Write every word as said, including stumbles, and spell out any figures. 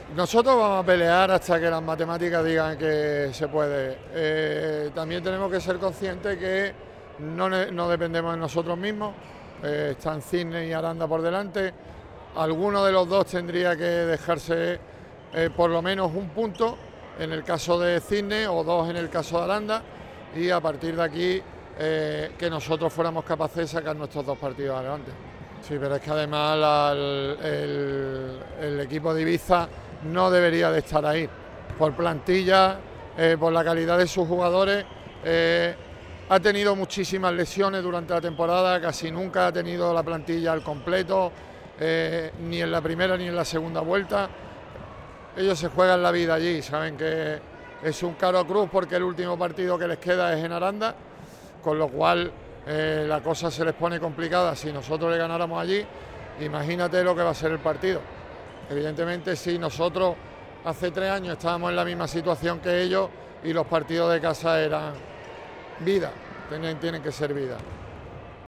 Nosotros vamos a pelear hasta que las matemáticas digan que se puede. Eh, también tenemos que ser conscientes que no, no dependemos de nosotros mismos. Eh, están Cisne y Aranda por delante. Alguno de los dos tendría que dejarse eh, por lo menos un punto en el caso de Cisne o dos en el caso de Aranda, y a partir de aquí eh, que nosotros fuéramos capaces de sacar nuestros dos partidos adelante. Sí, pero es que además la, el, el, el equipo de Ibiza no debería de estar ahí, por plantilla, eh, por la calidad de sus jugadores. Eh, ha tenido muchísimas lesiones durante la temporada, casi nunca ha tenido la plantilla al completo, eh, ni en la primera ni en la segunda vuelta. Ellos se juegan la vida allí, saben que es un caro cruz porque el último partido que les queda es en Aranda, con lo cual eh, la cosa se les pone complicada. Si nosotros le ganáramos allí, imagínate lo que va a ser el partido. Evidentemente, si nosotros hace tres años estábamos en la misma situación que ellos y los partidos de casa eran vida, tienen, tienen que ser vida.